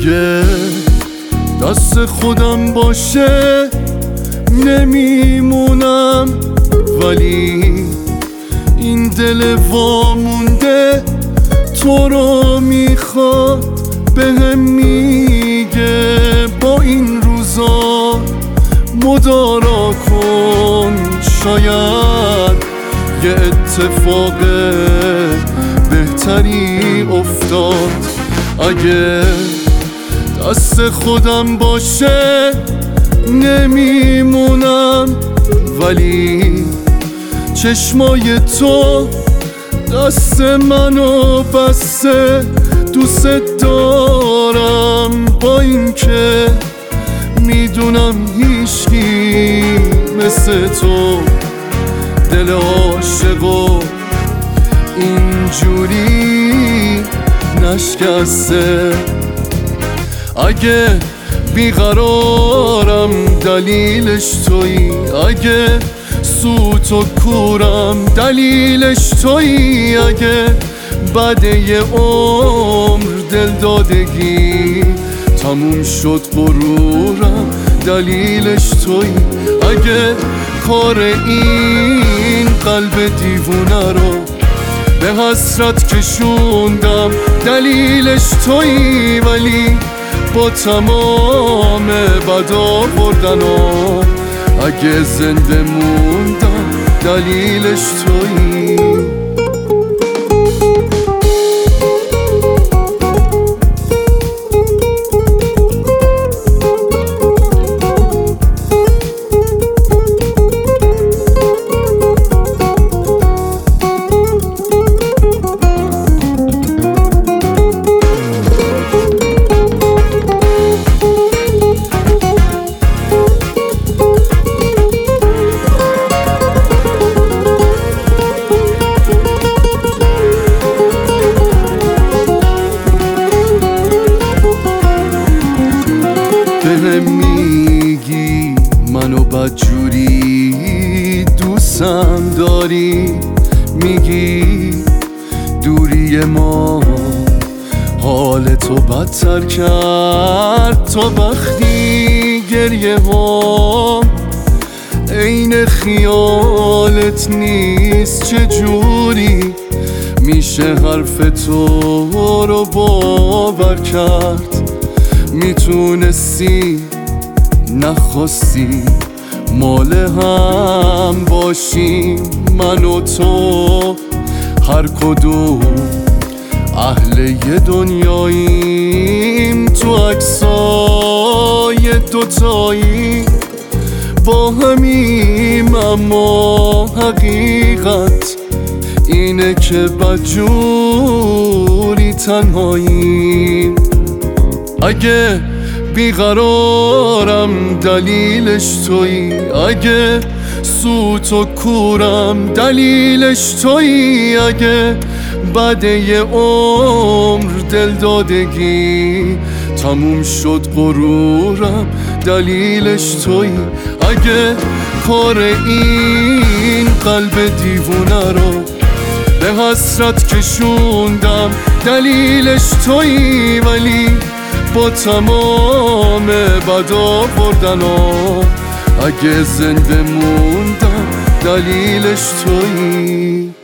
اگه دست خودم باشه نمیمونم، ولی این دل وامونده تو رو میخواد، بهم میگه با این روزا مدارا کن، شاید یه اتفاق بهتری افتاد. اگه دست خودم باشه نمیمونم، ولی چشمای تو دست منو بسته، دوست دارم با این که میدونم هیچکی مثل تو دل عاشقو اینجوری نشکسته. اگه بیقرارم دلیلش تویی، اگه سوت و کورم دلیلش تویی، اگه بعد یه عمر دلدادگی تموم شد غرورم دلیلش تویی، اگه کار این قلب دیوونه رو به حسرت کشوندم دلیلش تویی، ولی با تمام بدا بردنم اگه زنده موندم دلیلش تویی. بهم میگی منو بدجوری دوستم داری، میگی دوری ما حال تو بدتر کرد، تا وقتی گریه ها عین خیالت نیست، چجوری میشه حرف تو رو باور کرد؟ میتونستی نخواستی مال هم باشیم من و تو، هر کدوم اهل یه دنیاییم، تو عکسای دوتایی با همیم، اما حقیقت اینه که بدجوری تنهاییم. اگه بیقرارم دلیلش تویی، اگه سوت و کورم دلیلش تویی، اگه بعد یه عمر دلدادگی تموم شد غرورم دلیلش تویی، اگه کار این قلب دیوونه رو به حسرت کشوندم دلیلش تویی، ولی با تمام بدا بردنم اگه زنده موندم دلیلش تویی.